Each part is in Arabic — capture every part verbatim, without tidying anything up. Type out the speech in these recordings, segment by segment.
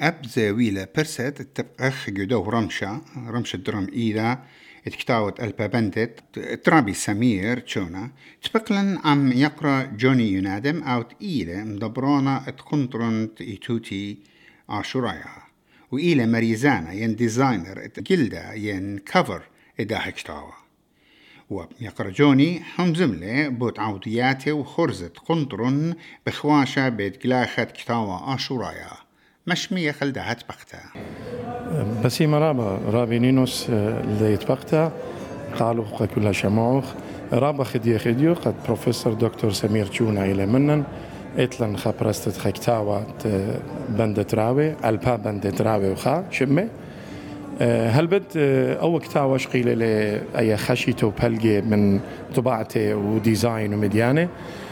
أب زاويلة برست تبقخ جدو رمشة رمشة درم إيدا اتكتاوت ألبا بندت ترابي سمير تشونا تبقلن عم يقرأ جوني ينادم أوت إيلة مدبرانا اتقنطرنت إيتوتي عاشورايا وإيلة مريزانا ين ديزاينر اتجلدا ين كفر إدا هكتاوا ويقرأ جوني هم زملة بوت عودياتي وخرزت قنطرن بخواشة بيت جلاخت كتاوا عاشورايا مشمية خلدها تبقتها بس مرابا رابي نينوس اللي يتبقتها قالوا كلها شموخ رابا خدي خديو قد بروفيسور دكتور سمير تشونا إلى منن إتلن خبرستت خكتاوة بندت راوي ألبا بندت راوي وخا شمي هل بد أو كتاوة شقيلة لأي خشيته بهلقي من طباعته وديزاين ومديانة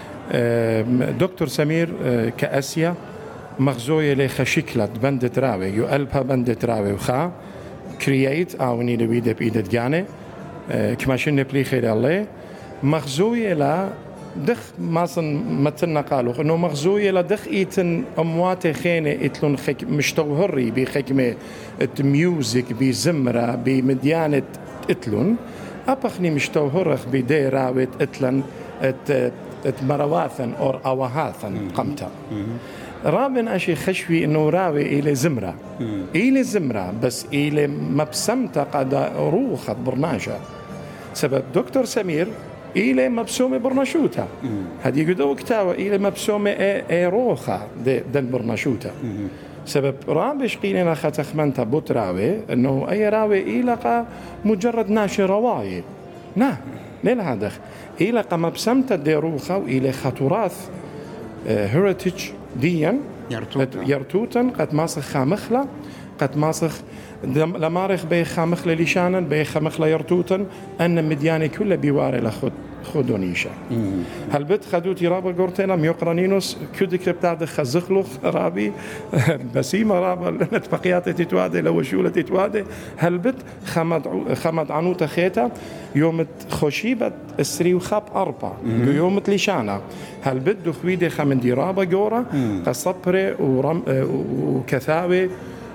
دكتور سمير كأسيا مغزوية لخشكلة بندت راوي يؤلبها بندت راوي وخا كرييت أو نيدا بيدا بإيدة جانة كما شنة بلي خير الله مغزوية لا دخ ماصن متنا قالوا إنه مغزوية لا دخ إيتن أموات خينة إتلون خك مشتوهري بخكمة ميوزك بزمرة بمديانة إتلون أبخني مشتوهرخ بدي راوي إتلن إت إت مرواتن أو أوهاثن قمتا رابن أشي خشوي إنه راوي إلى زمرة إلى زمرة بس إلى مبسمة قد روخت برناجة سبب دكتور سمير إلى مبسومة برناشوتا هذه قدو كتاوة إلى مبسومة إيه روخة دن برناشوتا سبب رابش قيلنا ختخمنتا بوت راوي إنه أي راوي إلى مجرد ناشر رواية نا ليل هذا إلى مبسمة دي روخة وإلى خطراث هيريتج ديا يرتوتن قد ماسخ خامخلة قد ماسخ لمارخ بي خامخلة لشانا بي خامخلة يرتوتن أن مدياني كله بيواري لخد خدونيشا هل بد خدوتي رابا قرتنا ميقرانينوس كودك بتاعد خزخلوخ رابي بسيمة رابا لنت بقيات تتوادي لو شولة تتوادي هل بد خمد خمد عنوتا خيتا يوم خشيبة السري وخاب أربع يوم لشانا هل بد خويدي خمندي رابا قورا قصبري ورم وكثاوي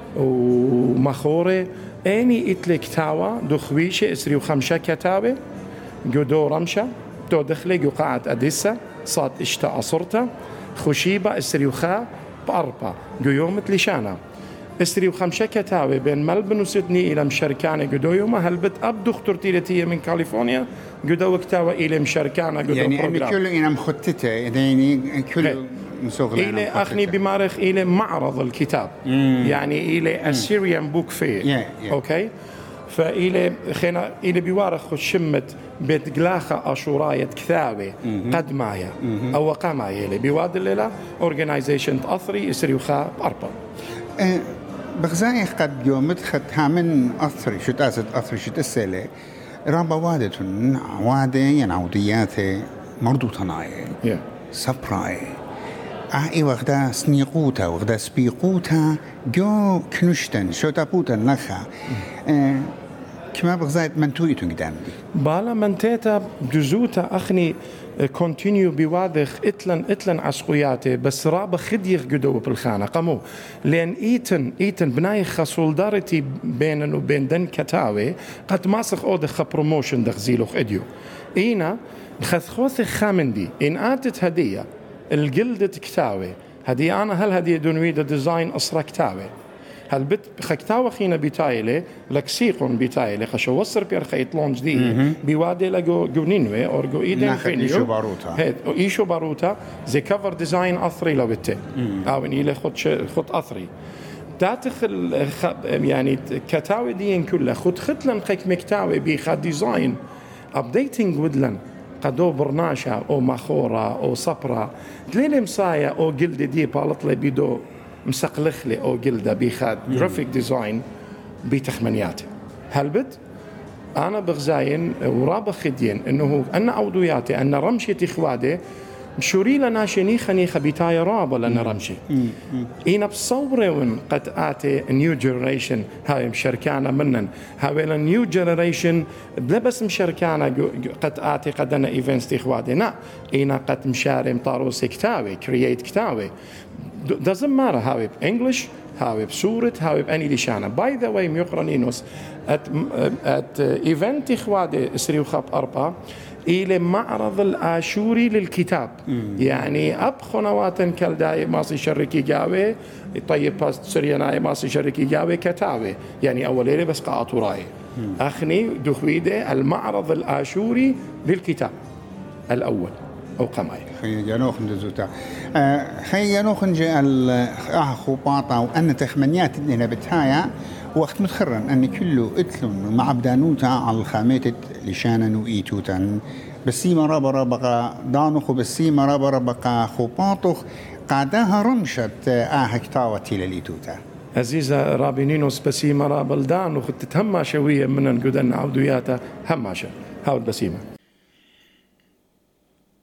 ومخوري أني إتلك تاوى دخويشة إسري وخمشة كتاوي جودو رمشة دو دخلي جو قاعد أديسة صاد إشتا أصرتا خشيبة إسري وخا بأربع جو يوم لشانا إسري وخمشة كتاوي بين ملبن وسيدني إلى مشاركانة جودو يوم هل بت أب دكتور تيلتية من كاليفورنيا جودو كتاوي إلى مشاركانة جودو يعني أمي كله إنا مخططة يعني كله إلى أخني بمارخ إلى معرض الكتاب مم. يعني إلى أسيريان بوك فير أوكي فإلى خنا إلى بيوارخ شمت بيت جلاخة أشوراية كثاوي قد معايا أو قامعي إلى بيواد الليلة أورجانيزيشن أثري إسري وخا أربع أه بغزاي قد يومت خد هامن أثري شو تأسد أثري شو تسأله رابا وادتون وادة ينعودياته مردوطناي yeah. سبراي أي وغدا سنيقوتا وغدا سبيقوتا جو كنشتن شو تابوتا نخا أه كما بغزايت منتويتون قدام دي بالا منتيتا جزوتا أخني كونتينيو بواضح إتلن إتلن عسقياتي بس رابا خديخ قدو بالخانة قمو لأن إيتن إيتن بناي خسولدارتي بينن وبين دن كتاوي قد ماسخ أو دخ بروموشن دخزيلوخ إديو إينا خذخوث خامندي إن آتت هدية الجلدة كتاوي هدية أنا هل هدية دونويدا ديزاين أسرى كتاوي هل بت خكتاوى خينا بتايلة لكسيقون بتايلة خشوا وصر بير خيط لونج دي بيوادي لجو جونينوي أو جو إيدن فينيو إيشو باروتا هاد إيشو باروتا زي كفر ديزاين أثري لو بتة أو إني له خد خد أثري تاتخل يعني كتاوي دين كلها خد ختلن خك مكتاوي بيخد ديزاين أبديتينج ودلن قدو برناشا أو مخورة أو صبرة تلين مسايا أو جلد دي بالطلة بيدو مسقلخلي أو جلدة بيخاد جرافيك ديزاين بتخمنيات هل بد أنا بغزاين ورابا خدين إنه أنا عودياتي أن رمشة إخوادي مشوري لنا شني خني خبيتاي رابا لنا رمشي إنا بصورون قد آتي نيو جنريشن هاي مشاركانا منن هاي نيو جنريشن بلا بس مشاركانا قد آتي قد أنا إيفنتس إخوادي نا إنا قد مشارم طاروس كتاوي كرييت كتاوي doesn't matter how it English هاوي بصورة هاوي بأني لشانة باي ذا واي ميقرنينوس ات ات ايفنت اخوادي اسري وخاب أربعة إلى معرض الآشوري للكتاب. مم. يعني أب خنواتن كالداي ماسي شركي جاوي طيب باست سرياناي ماسي شركي جاوي كتاوي يعني أولي بس قاطو راي أخني دخويدة المعرض الآشوري للكتاب الأول أو قماي خي جانوخ ندزوتا آه خي جانوخ نجي الأخ خباطة وأن تخمنيات إننا بتهايا وقت متخرن أن كله إتلون مع بدانوتا على الخامات لشانا وإيتوتا بسيما رابا رابقا دانوخ بسيما رابا رابقا خباطوخ قاداها رمشت آه كتاوتي للإيتوتا عزيزة رابينينوس بسيما رابا الدانوخ تتهمى شوية من نقدن عودياتا هماشا هاود بسيمة